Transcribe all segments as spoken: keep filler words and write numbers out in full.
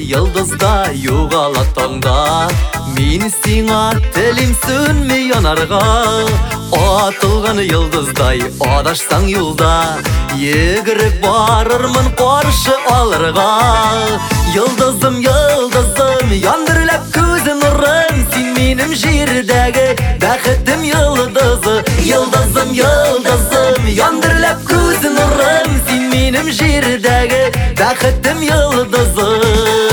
yıldızda yuğala tağda. Min sina telim sönme yanarga. Atılgan yıldızday adaşsan yolda. Yegirip barırmın qarşı alırga. Yıldızım yıldızım yandırlap gözün nurun. Sen benim jirdagi baxitim yıldızı. Yıldızım yıldızım yandırlap gözün nurun. Sen benim jirdagi baxitim yıldızı.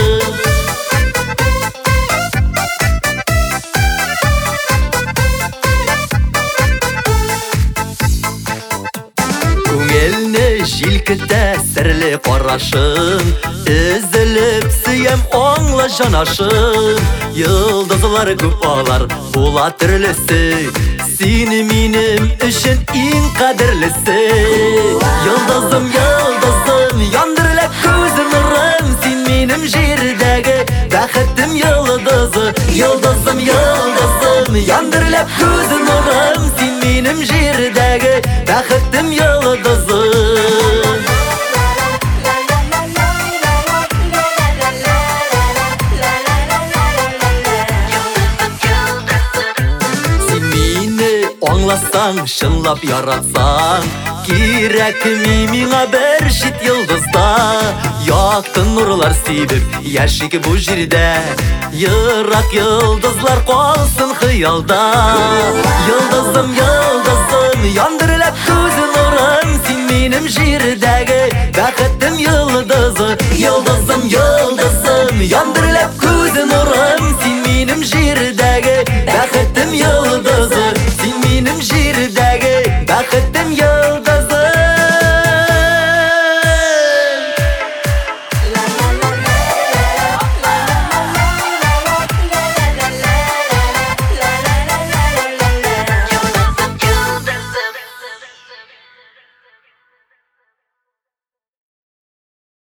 Elni jilkide sirli qarashın. Ezilip siyem onla janaşın. Yıldızlar köp alar bula tirlisi. Sen benim üçün en qadirlisi. Yıldızım yıldızım yandırlap gözün nurun. Sen benim jirdagi baxitim yıldızı. Yıldızım yıldızım yandırlap gözün nurun. Sen benim jirdagi baxitim yıldızı. Anlasan, şınlap yaratsan, kirek mimina bir şit yıldızda. Yaktın nurlar sevip yaşık bu jirde. Yırak yıldızlar kalsın hıyalda. Yıldızım yıldızım yandırlap gözün nurun. Sen benim jirdagi baxitim yıldızı. Yıldızım yıldızım